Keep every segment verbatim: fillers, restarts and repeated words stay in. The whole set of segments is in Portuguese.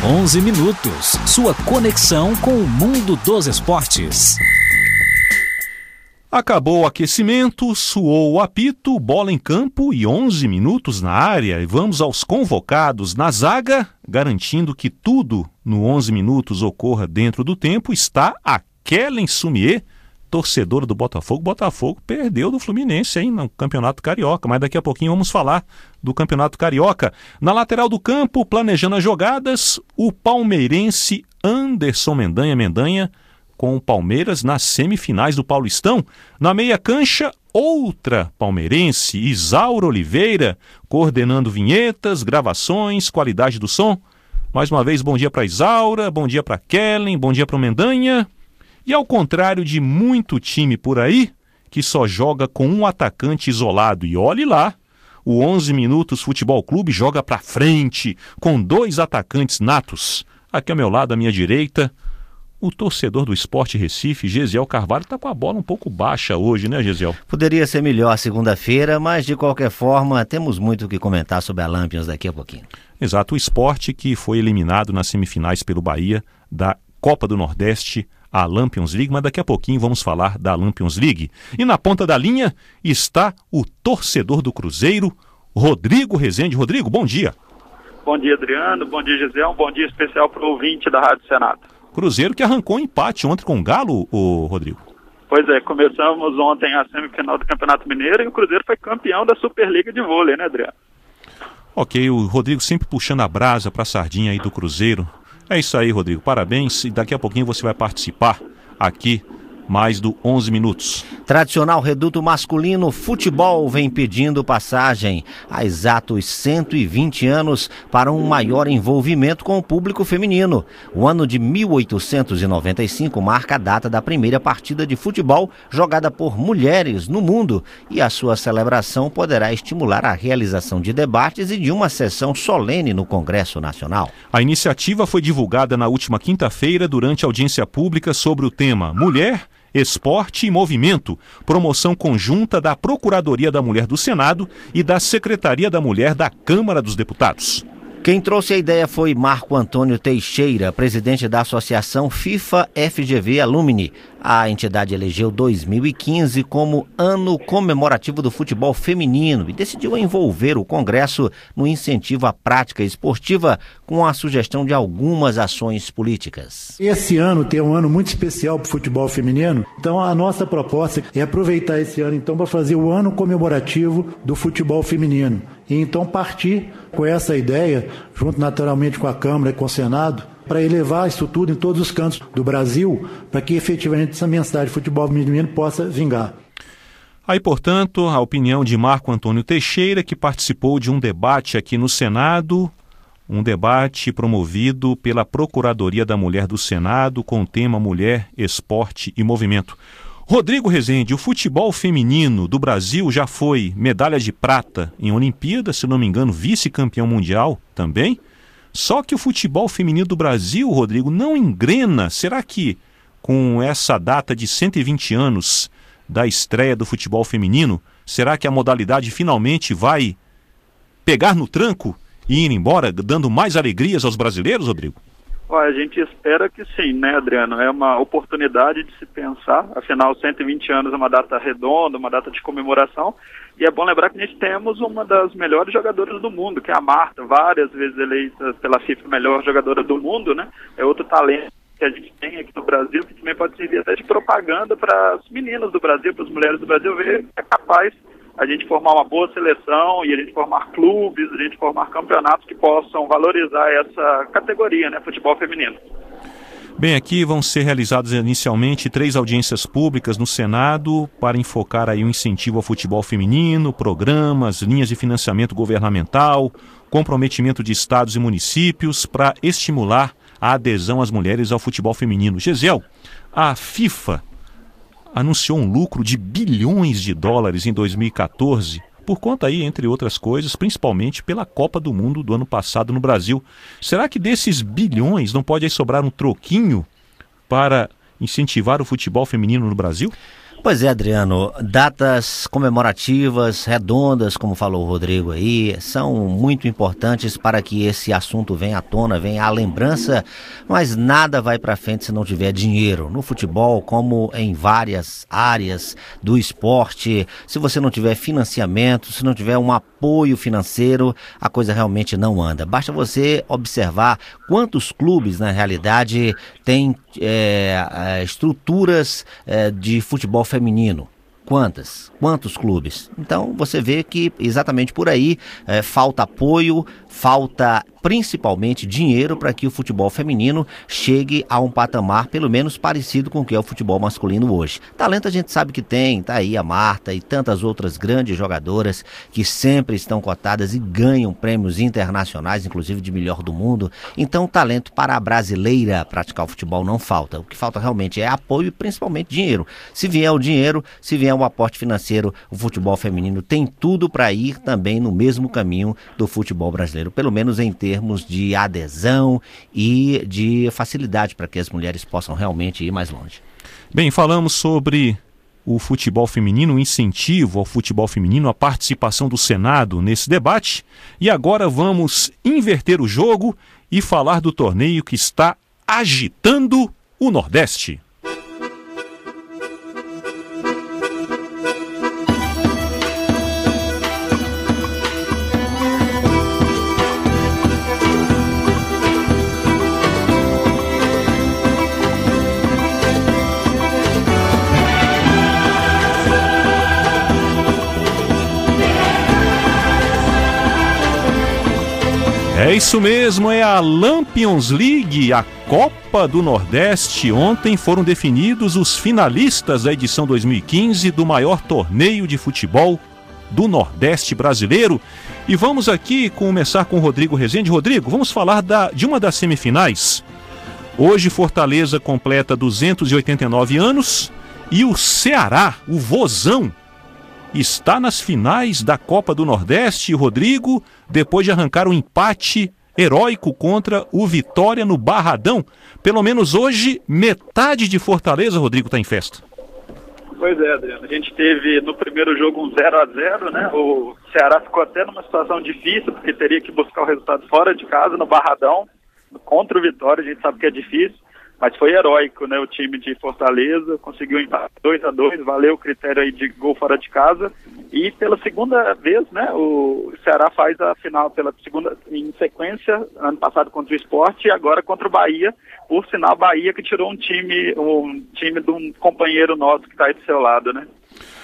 onze minutos, sua conexão com o mundo dos esportes. Acabou o aquecimento, suou o apito, bola em campo e onze minutos na área. E vamos aos convocados na zaga, garantindo que tudo no onze minutos ocorra dentro do tempo, está a Kellen Sumier, torcedora do Botafogo. Botafogo perdeu do Fluminense, hein, no Campeonato Carioca, mas daqui a pouquinho vamos falar do Campeonato Carioca. Na lateral do campo, planejando as jogadas, o palmeirense Anderson Mendanha Mendanha, com o Palmeiras nas semifinais do Paulistão. Na meia cancha, outra palmeirense, Isaura Oliveira, coordenando vinhetas, gravações, qualidade do som. Mais uma vez, bom dia para Isaura, bom dia para Kellen, bom dia para o Mendanha. E ao contrário de muito time por aí, que só joga com um atacante isolado, e olhe lá, o onze minutos Futebol Clube joga para frente, com dois atacantes natos. Aqui ao meu lado, à minha direita, o torcedor do Sport Recife, Gesiel Carvalho, está com a bola um pouco baixa hoje, né, Gesiel? Poderia ser melhor segunda-feira, mas de qualquer forma, temos muito o que comentar sobre a Lampions daqui a pouquinho. Exato, o Sport que foi eliminado nas semifinais pelo Bahia da Copa do Nordeste, a Lampions League, mas daqui a pouquinho vamos falar da Lampions League. E na ponta da linha está o torcedor do Cruzeiro, Rodrigo Rezende. Rodrigo, bom dia. Bom dia, Adriano. Bom dia, Gesiel. Um bom dia especial para o ouvinte da Rádio Senado. Cruzeiro que arrancou um empate ontem com o Galo, o Rodrigo. Pois é, começamos ontem a semifinal do Campeonato Mineiro e o Cruzeiro foi campeão da Superliga de Vôlei, né, Adriano? Ok, o Rodrigo sempre puxando a brasa para a sardinha aí do Cruzeiro. É isso aí, Rodrigo, parabéns, e daqui a pouquinho você vai participar aqui mais do onze minutos. Tradicional reduto masculino, futebol vem pedindo passagem há exatos cento e vinte anos para um maior envolvimento com o público feminino. O ano de mil oitocentos e noventa e cinco marca a data da primeira partida de futebol jogada por mulheres no mundo, e a sua celebração poderá estimular a realização de debates e de uma sessão solene no Congresso Nacional. A iniciativa foi divulgada na última quinta-feira durante a audiência pública sobre o tema Mulher, Esporte e Movimento, promoção conjunta da Procuradoria da Mulher do Senado e da Secretaria da Mulher da Câmara dos Deputados. Quem trouxe a ideia foi Marco Antônio Teixeira, presidente da Associação FIFA F G V Alumni. A entidade elegeu dois mil e quinze como ano comemorativo do futebol feminino e decidiu envolver o Congresso no incentivo à prática esportiva com a sugestão de algumas ações políticas. Esse ano tem um ano muito especial para o futebol feminino, então a nossa proposta é aproveitar esse ano então para fazer o ano comemorativo do futebol feminino. E então partir com essa ideia, junto naturalmente com a Câmara e com o Senado, para elevar isso tudo em todos os cantos do Brasil, para que efetivamente essa mensagem de futebol feminino possa vingar. Aí, portanto, a opinião de Marco Antônio Teixeira, que participou de um debate aqui no Senado, um debate promovido pela Procuradoria da Mulher do Senado com o tema Mulher, Esporte e Movimento. Rodrigo Rezende, o futebol feminino do Brasil já foi medalha de prata em Olimpíadas, se não me engano, vice-campeão mundial também. Só que o futebol feminino do Brasil, Rodrigo, não engrena. Será que com essa data de cento e vinte anos da estreia do futebol feminino, será que a modalidade finalmente vai pegar no tranco e ir embora, dando mais alegrias aos brasileiros, Rodrigo? Olha, a gente espera que sim, né, Adriano? É uma oportunidade de se pensar, afinal, cento e vinte anos é uma data redonda, uma data de comemoração, e é bom lembrar que a gente temos uma das melhores jogadoras do mundo, que é a Marta, várias vezes eleita pela FIFA melhor jogadora do mundo, né? É outro talento que a gente tem aqui no Brasil, que também pode servir até de propaganda para as meninas do Brasil, para as mulheres do Brasil, ver que é capaz a gente formar uma boa seleção e a gente formar clubes, a gente formar campeonatos que possam valorizar essa categoria, né, futebol feminino. Bem, aqui vão ser realizadas inicialmente três audiências públicas no Senado para enfocar aí o incentivo ao futebol feminino, programas, linhas de financiamento governamental, comprometimento de estados e municípios para estimular a adesão às mulheres ao futebol feminino. Gesiel, a FIFA anunciou um lucro de bilhões de dólares em dois mil e quatorze, por conta aí, entre outras coisas, principalmente pela Copa do Mundo do ano passado no Brasil. Será que desses bilhões não pode aí sobrar um troquinho para incentivar o futebol feminino no Brasil? Pois é, Adriano, datas comemorativas, redondas, como falou o Rodrigo aí, são muito importantes para que esse assunto venha à tona, venha à lembrança, mas nada vai para frente se não tiver dinheiro. No futebol, como em várias áreas do esporte, se você não tiver financiamento, se não tiver um apoio financeiro, a coisa realmente não anda. Basta você observar quantos clubes, na realidade, têm é, estruturas é, de futebol feminino. Quantas? Quantos clubes? Então você vê que exatamente por aí é, falta apoio, falta principalmente dinheiro para que o futebol feminino chegue a um patamar pelo menos parecido com o que é o futebol masculino hoje. Talento a gente sabe que tem, tá aí a Marta e tantas outras grandes jogadoras que sempre estão cotadas e ganham prêmios internacionais, inclusive de melhor do mundo. Então talento para a brasileira praticar o futebol não falta. O que falta realmente é apoio e principalmente dinheiro. Se vier o dinheiro, se vier o aporte financeiro, o futebol feminino tem tudo para ir também no mesmo caminho do futebol brasileiro, pelo menos em termos de adesão e de facilidade para que as mulheres possam realmente ir mais longe. Bem, falamos sobre o futebol feminino, o incentivo ao futebol feminino, a participação do Senado nesse debate, e agora vamos inverter o jogo e falar do torneio que está agitando o Nordeste. É isso mesmo, é a Lampions League, a Copa do Nordeste. Ontem foram definidos os finalistas da edição dois mil e quinze do maior torneio de futebol do Nordeste brasileiro. E vamos aqui começar com o Rodrigo Rezende. Rodrigo, vamos falar da, de uma das semifinais. Hoje Fortaleza completa duzentos e oitenta e nove anos e o Ceará, o Vozão, está nas finais da Copa do Nordeste, Rodrigo, depois de arrancar um empate heróico contra o Vitória no Barradão. Pelo menos hoje, metade de Fortaleza, Rodrigo, está em festa. Pois é, Adriano. A gente teve no primeiro jogo um zero a zero, né? O Ceará ficou até numa situação difícil, porque teria que buscar o resultado fora de casa, no Barradão, contra o Vitória. A gente sabe que é difícil, mas foi heróico, né? O time de Fortaleza conseguiu empate dois a dois, valeu o critério aí de gol fora de casa. E pela segunda vez, né, o Ceará faz a final pela segunda em sequência, ano passado contra o Sport e agora contra o Bahia. Por sinal, Bahia que tirou um time, um time de um companheiro nosso que está aí do seu lado, né?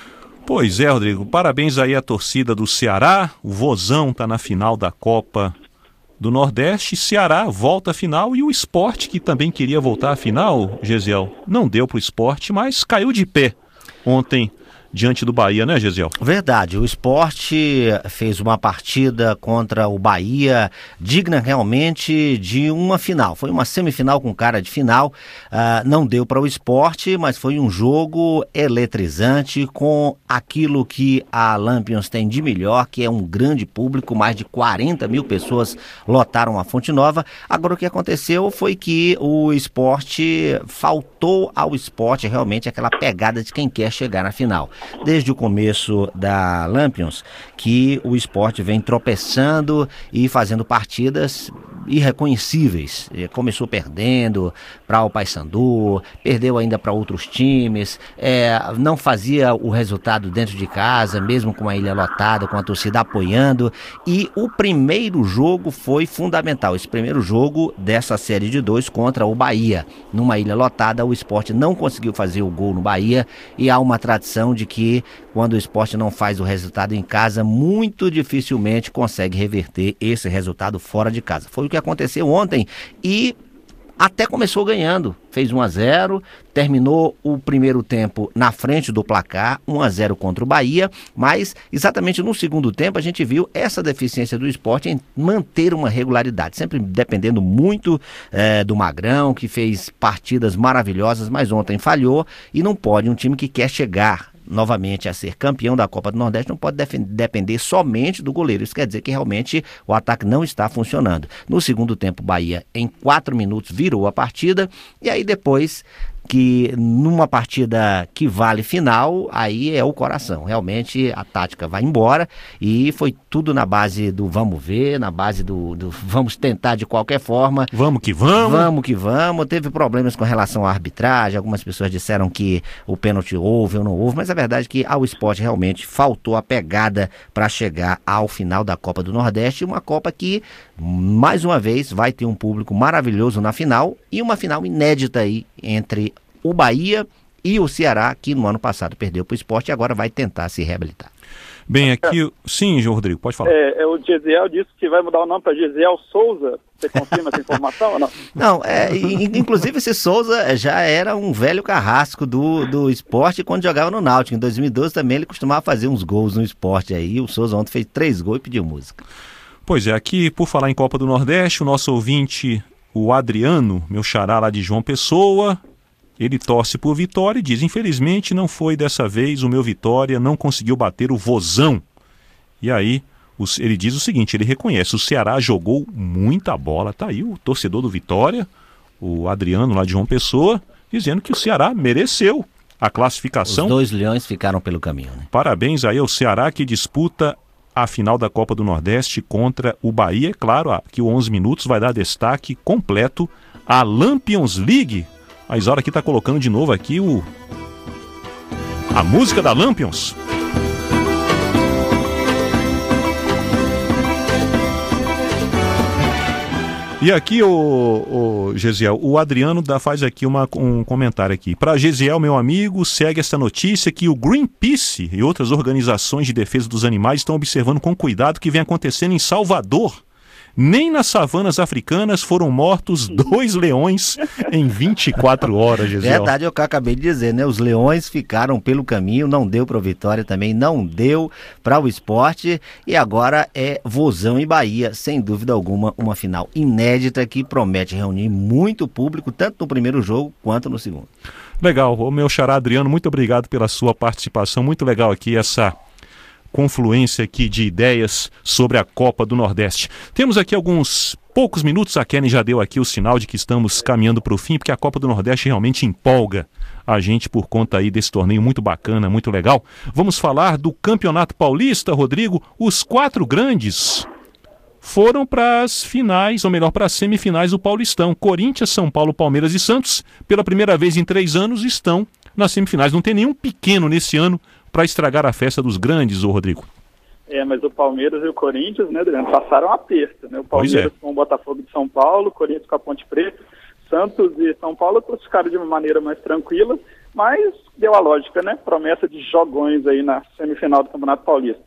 Pois é, Rodrigo. Parabéns aí à torcida do Ceará. O Vozão está na final da Copa do Nordeste. Ceará volta à final e o Sport, que também queria voltar à final, Gesiel, não deu para o Sport, mas caiu de pé ontem diante do Bahia, né, Gesiel? Verdade, o Sport fez uma partida contra o Bahia digna realmente de uma final. Foi uma semifinal com cara de final, uh, não deu para o Sport, mas foi um jogo eletrizante com aquilo que a Lampions tem de melhor, que é um grande público, mais de quarenta mil pessoas lotaram a Fonte Nova. Agora o que aconteceu foi que o Sport, faltou ao Sport realmente aquela pegada de quem quer chegar na final. Desde o começo da Lampions, que o Sport vem tropeçando e fazendo partidas irreconhecíveis. Começou perdendo para o Paysandu, perdeu ainda para outros times, é, não fazia o resultado dentro de casa, mesmo com a ilha lotada, com a torcida apoiando. E o primeiro jogo foi fundamental, esse primeiro jogo dessa série de dois contra o Bahia. Numa ilha lotada, o Sport não conseguiu fazer o gol no Bahia e há uma tradição de que quando o Sport não faz o resultado em casa, muito dificilmente consegue reverter esse resultado fora de casa. Foi o que aconteceu ontem e até começou ganhando, fez um a zero, terminou o primeiro tempo na frente do placar, um a zero contra o Bahia, mas exatamente no segundo tempo a gente viu essa deficiência do Sport em manter uma regularidade, sempre dependendo muito é, do Magrão, que fez partidas maravilhosas, mas ontem falhou e não pode um time que quer chegar novamente a ser campeão da Copa do Nordeste, não pode depender somente do goleiro. Isso quer dizer que realmente o ataque não está funcionando. No segundo tempo, o Bahia, em quatro minutos, virou a partida e aí depois que numa partida que vale final, aí é o coração. Realmente a tática vai embora e foi tudo na base do vamos ver, na base do, do vamos tentar de qualquer forma. Vamos que vamos. Vamos que vamos. Teve problemas com relação à arbitragem, algumas pessoas disseram que o pênalti houve ou não houve, mas a verdade é que ao Sport realmente faltou a pegada para chegar ao final da Copa do Nordeste, uma Copa que, mais uma vez, vai ter um público maravilhoso na final e uma final inédita aí entre o Bahia e o Ceará, que no ano passado perdeu para o Sport e agora vai tentar se reabilitar. Bem, aqui... Sim, João Rodrigo, pode falar. É, é, o Gesiel disse que vai mudar o nome para Gesiel Souza. Você confirma essa informação ou não? Não, é, inclusive esse Souza já era um velho carrasco do, do Sport quando jogava no Náutico. Em dois mil e doze também ele costumava fazer uns gols no Sport aí. O Souza ontem fez três gols e pediu música. Pois é, aqui por falar em Copa do Nordeste, o nosso ouvinte, o Adriano, meu xará lá de João Pessoa, ele torce por Vitória e diz: infelizmente não foi dessa vez, o meu Vitória não conseguiu bater o Vozão. E aí os, ele diz o seguinte, ele reconhece, o Ceará jogou muita bola. Tá aí o torcedor do Vitória, o Adriano lá de João Pessoa, dizendo que o Ceará mereceu a classificação. Os dois leões ficaram pelo caminho, né? Parabéns aí ao Ceará, que disputa a final da Copa do Nordeste contra o Bahia. É claro que o onze minutos vai dar destaque completo à Lampions League. A Isaura aqui está colocando de novo aqui o... a música da Lampions. E aqui, o, o Gesiel, o Adriano dá, faz aqui uma, um comentário aqui. Para Gesiel, meu amigo, segue esta notícia que o Greenpeace e outras organizações de defesa dos animais estão observando com cuidado o que vem acontecendo em Salvador. Nem nas savanas africanas foram mortos dois leões em vinte e quatro horas, Gesiel. Verdade, é o que eu acabei de dizer, né? Os leões ficaram pelo caminho, não deu para o Vitória também, não deu para o Sport. E agora é Vozão e Bahia, sem dúvida alguma, uma final inédita que promete reunir muito público, tanto no primeiro jogo quanto no segundo. Legal, o meu xará Adriano, muito obrigado pela sua participação, muito legal aqui essa confluência aqui de ideias sobre a Copa do Nordeste. Temos aqui alguns poucos minutos, a Kenny já deu aqui o sinal de que estamos caminhando para o fim, porque a Copa do Nordeste realmente empolga a gente por conta aí desse torneio muito bacana, muito legal. Vamos falar do Campeonato Paulista, Rodrigo. Os quatro grandes foram para as finais, ou melhor, para as semifinais do Paulistão. Corinthians, São Paulo, Palmeiras e Santos, pela primeira vez em três anos, estão nas semifinais. Não tem nenhum pequeno nesse ano para estragar a festa dos grandes, ô Rodrigo. É, mas o Palmeiras e o Corinthians, né, Adriano, passaram aperto, né? O Palmeiras é. com o Botafogo de São Paulo, o Corinthians com a Ponte Preta, Santos e São Paulo classificaram de uma maneira mais tranquila, mas deu a lógica, né? Promessa de jogões aí na semifinal do Campeonato Paulista.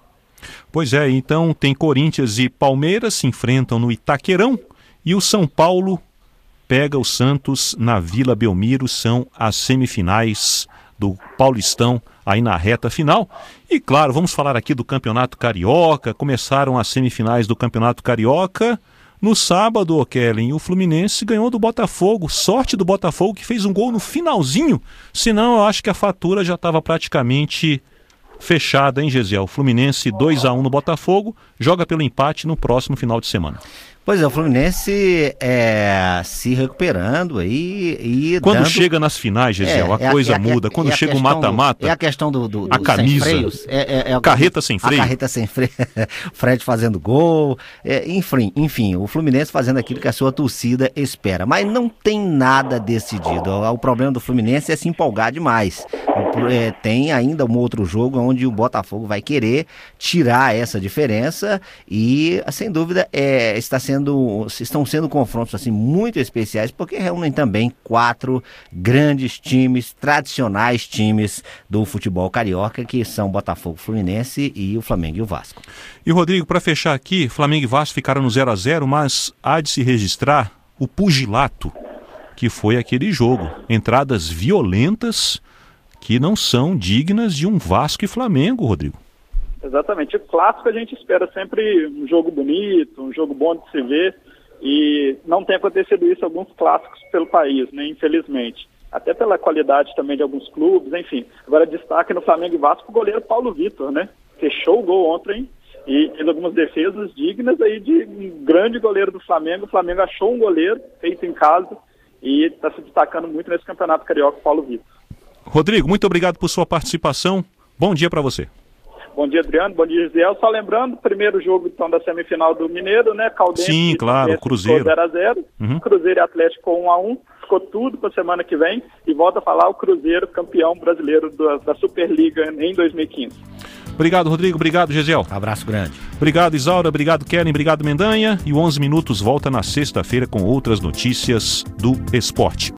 Pois é, então tem Corinthians e Palmeiras se enfrentam no Itaquerão e o São Paulo pega o Santos na Vila Belmiro, são as semifinais do Paulistão aí na reta final. E claro, vamos falar aqui do Campeonato Carioca. Começaram as semifinais do Campeonato Carioca no sábado, o Kellen, o Fluminense ganhou do Botafogo. Sorte do Botafogo que fez um gol no finalzinho, senão eu acho que a fatura já estava praticamente fechada, hein, Gesiel? Fluminense dois a um no Botafogo, joga pelo empate no próximo final de semana. Pois é, o Fluminense é, se recuperando aí e quando dando... chega nas finais, Gesiel, é, a coisa é, é, muda. Quando é chega o mata-mata... É a questão do... do, do a camisa. Sem freios. É, é, é, carreta sem freio. A carreta sem freio. Fred fazendo gol. É, enfim, enfim, o Fluminense fazendo aquilo que a sua torcida espera. Mas não tem nada decidido. O problema do Fluminense é se empolgar demais. É, tem ainda um outro jogo onde o Botafogo vai querer tirar essa diferença e, sem dúvida, é, está sendo Sendo, estão sendo confrontos assim, muito especiais, porque reúnem também quatro grandes times, tradicionais times do futebol carioca, que são Botafogo, Fluminense e o Flamengo e o Vasco. E Rodrigo, para fechar aqui, Flamengo e Vasco ficaram no zero a zero, mas há de se registrar o pugilato que foi aquele jogo. Entradas violentas que não são dignas de um Vasco e Flamengo, Rodrigo. Exatamente. O clássico a gente espera sempre um jogo bonito, um jogo bom de se ver, e não tem acontecido isso em alguns clássicos pelo país, né, infelizmente. Até pela qualidade também de alguns clubes, enfim. Agora destaque no Flamengo e Vasco o goleiro Paulo Vitor, né? Fechou o gol ontem e fez algumas defesas dignas aí de um grande goleiro do Flamengo. O Flamengo achou um goleiro feito em casa e está se destacando muito nesse Campeonato Carioca, Paulo Vitor. Rodrigo, muito obrigado por sua participação. Bom dia para você. Bom dia, Adriano. Bom dia, Gisele. Só lembrando, primeiro jogo então da semifinal do Mineiro, né? Caldense. Sim, claro, Cruzeiro. zero a zero. Uhum. Cruzeiro e Atlético um a um. Ficou tudo para a semana que vem. E volta a falar o Cruzeiro, campeão brasileiro da, da Superliga em dois mil e quinze. Obrigado, Rodrigo. Obrigado, Gesiel. Abraço grande. Obrigado, Isaura. Obrigado, Kellen. Obrigado, Mendanha. E o onze Minutos volta na sexta-feira com outras notícias do esporte.